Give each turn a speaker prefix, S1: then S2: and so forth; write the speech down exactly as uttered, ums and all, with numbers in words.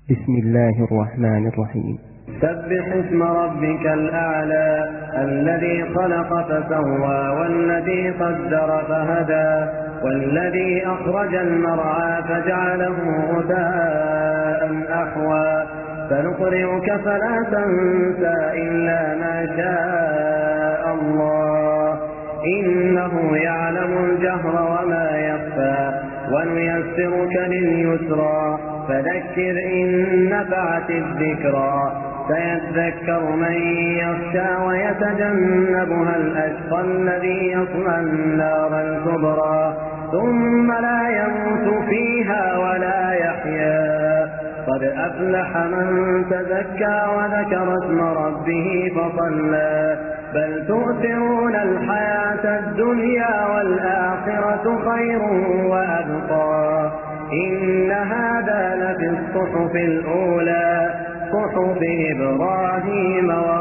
S1: بسم الله الرحمن الرحيم.
S2: سبح اسم ربك الأعلى الذي خلق فسوى والذي قدر فهدى والذي أخرج المرعى فجعله غثاء أحوى سنقرئك فلا تنسى إلا ما شاء الله إنه يعلم الجهر وما يخفى ونيسرك لليسرى فذكر إن نفعت الذكرى سيذكر من يخشى ويتجنبها الأشقى الذي يصلى النار الكبرى ثم لا يموت فيها ولا يحيا قد أفلح من تزكى وذكر اسم ربه فصلى بل تؤثرون الحياة الدنيا والآخرة خير وأبقى إن هذا لفي الصحف الأولى صحف إبراهيم